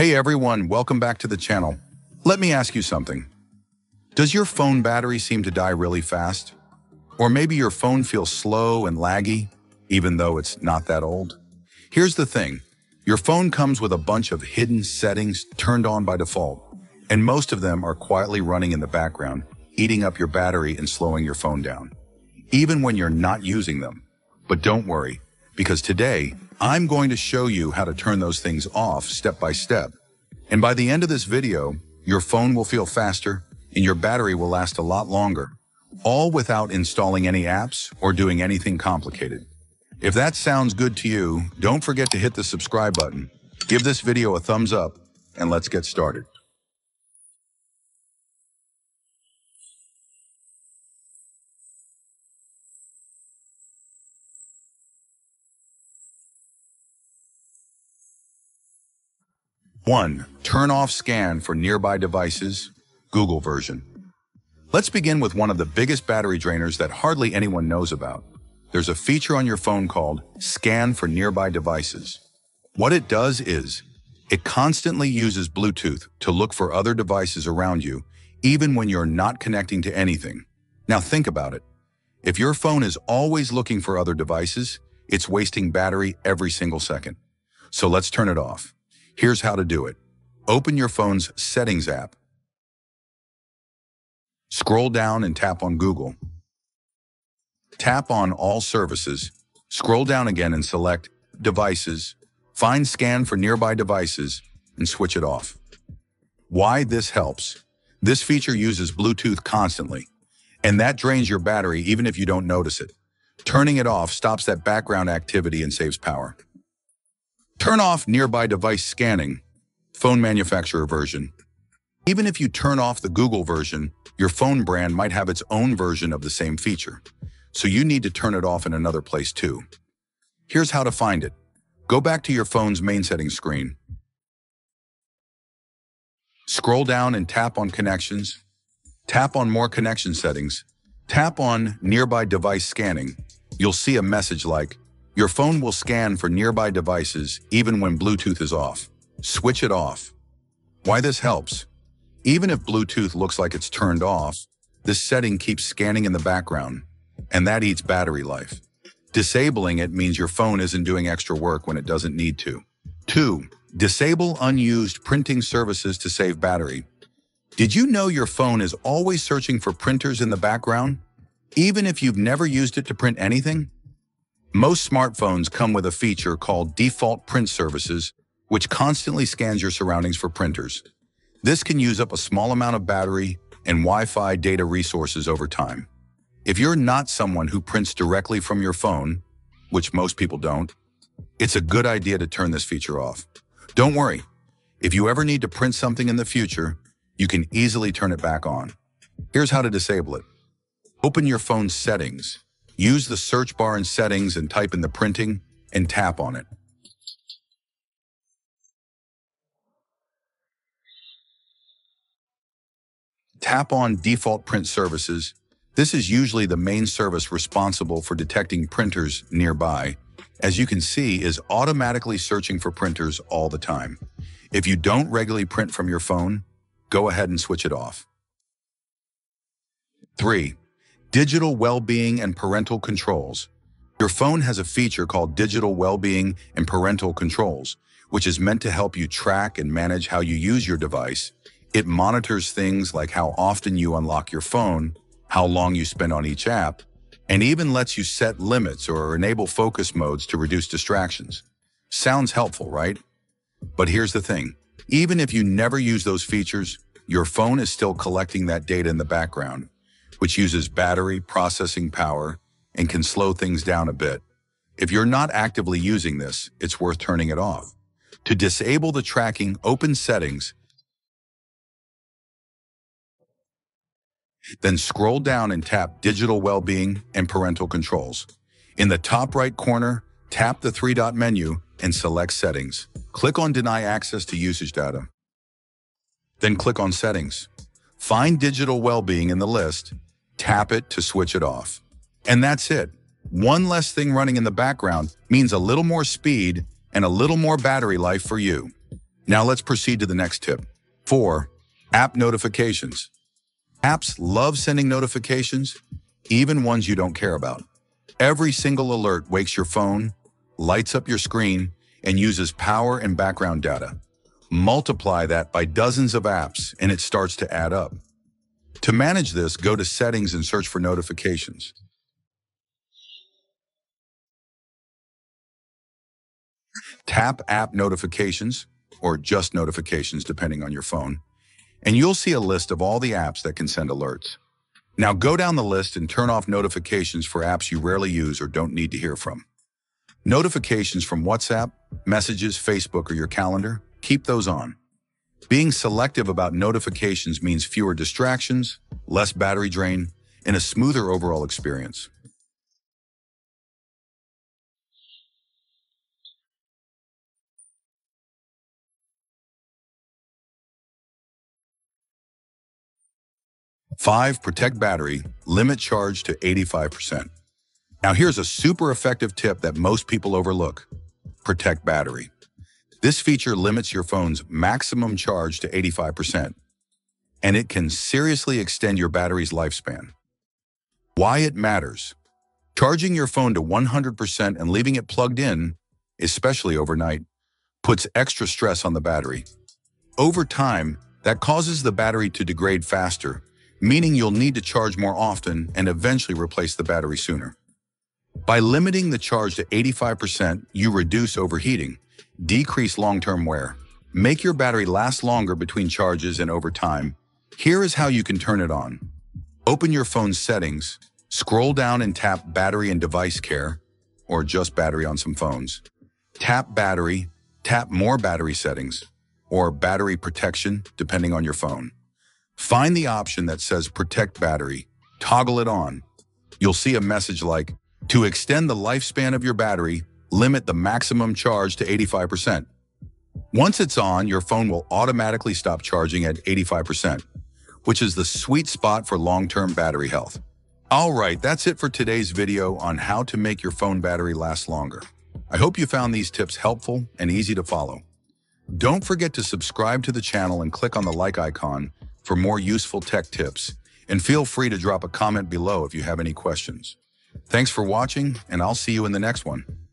Hey everyone, welcome back to the channel. Let me ask you something. Does your phone battery seem to die really fast? Or maybe your phone feels slow and laggy, even though it's not that old? Here's the thing. Your phone comes with a bunch of hidden settings turned on by default, and most of them are quietly running in the background, eating up your battery and slowing your phone down, even when you're not using them. But don't worry, because today, I'm going to show you how to turn those things off step by step. And by the end of this video, your phone will feel faster and your battery will last a lot longer, all without installing any apps or doing anything complicated. If that sounds good to you, don't forget to hit the subscribe button, give this video a thumbs up, and let's get started. One, turn off scan for nearby devices, Google version. Let's begin with one of the biggest battery drainers that hardly anyone knows about. There's a feature on your phone called Scan for Nearby Devices. What it does is, it constantly uses Bluetooth to look for other devices around you, even when you're not connecting to anything. Now think about it. If your phone is always looking for other devices, it's wasting battery every single second. So let's turn it off. Here's how to do it. Open your phone's Settings app. Scroll down and tap on Google. Tap on All Services. Scroll down again and select Devices. Find Scan for Nearby Devices and switch it off. Why this helps? This feature uses Bluetooth constantly, and that drains your battery even if you don't notice it. Turning it off stops that background activity and saves power. Turn off nearby device scanning, phone manufacturer version. Even if you turn off the Google version, your phone brand might have its own version of the same feature, so you need to turn it off in another place too. Here's how to find it. Go back to your phone's main settings screen. Scroll down and tap on Connections. Tap on More Connection Settings. Tap on Nearby Device Scanning. You'll see a message like, your phone will scan for nearby devices even when Bluetooth is off. Switch it off. Why this helps? Even if Bluetooth looks like it's turned off, this setting keeps scanning in the background, and that eats battery life. Disabling it means your phone isn't doing extra work when it doesn't need to. 2. Disable unused printing services to save battery. Did you know your phone is always searching for printers in the background, even if you've never used it to print anything? Most smartphones come with a feature called Default Print Services, which constantly scans your surroundings for printers. This can use up a small amount of battery and Wi-Fi data resources over time. If you're not someone who prints directly from your phone, which most people don't, it's a good idea to turn this feature off. Don't worry, if you ever need to print something in the future, you can easily turn it back on. Here's how to disable it. Open your phone's settings. Use the search bar in Settings and type in the printing and tap on it. Tap on Default Print Services. This is usually the main service responsible for detecting printers nearby. As you can see, is automatically searching for printers all the time. If you don't regularly print from your phone, go ahead and switch it off. 3. Digital Well-Being and Parental Controls. Your phone has a feature called Digital Well-Being and Parental Controls, which is meant to help you track and manage how you use your device. It monitors things like how often you unlock your phone, how long you spend on each app, and even lets you set limits or enable focus modes to reduce distractions. Sounds helpful, right? But here's the thing. Even if you never use those features, your phone is still collecting that data in the background, which uses battery, processing power, and can slow things down a bit. If you're not actively using this, it's worth turning it off. To disable the tracking, open Settings, then scroll down and tap Digital Well-Being and Parental Controls. In the top right corner, tap the three-dot menu and select Settings. Click on Deny Access to Usage Data. Then click on Settings. Find Digital Well-Being in the list, tap it to switch it off. And that's it. One less thing running in the background means a little more speed and a little more battery life for you. Now let's proceed to the next tip. 4. App notifications. Apps love sending notifications, even ones you don't care about. Every single alert wakes your phone, lights up your screen, and uses power and background data. Multiply that by dozens of apps, and it starts to add up. To manage this, go to Settings and search for Notifications. Tap App Notifications, or just Notifications depending on your phone, and you'll see a list of all the apps that can send alerts. Now go down the list and turn off notifications for apps you rarely use or don't need to hear from. Notifications from WhatsApp, Messages, Facebook, or your calendar, keep those on. Being selective about notifications means fewer distractions, less battery drain, and a smoother overall experience. Five, protect battery, limit charge to 85%. Now here's a super effective tip that most people overlook. Protect battery. This feature limits your phone's maximum charge to 85%, and it can seriously extend your battery's lifespan. Why it matters. Charging your phone to 100% and leaving it plugged in, especially overnight, puts extra stress on the battery. Over time, that causes the battery to degrade faster, meaning you'll need to charge more often and eventually replace the battery sooner. By limiting the charge to 85%, you reduce overheating, decrease long-term wear, make your battery last longer between charges and over time. Here is how you can turn it on. Open your phone's settings, scroll down and tap Battery and Device Care, or just battery on some phones. Tap Battery, tap More Battery Settings, or Battery Protection, depending on your phone. Find the option that says Protect Battery, toggle it on. You'll see a message like, to extend the lifespan of your battery, limit the maximum charge to 85%. Once it's on, your phone will automatically stop charging at 85%, which is the sweet spot for long-term battery health. All right, that's it for today's video on how to make your phone battery last longer. I hope you found these tips helpful and easy to follow. Don't forget to subscribe to the channel and click on the like icon for more useful tech tips, and feel free to drop a comment below if you have any questions. Thanks for watching, and I'll see you in the next one.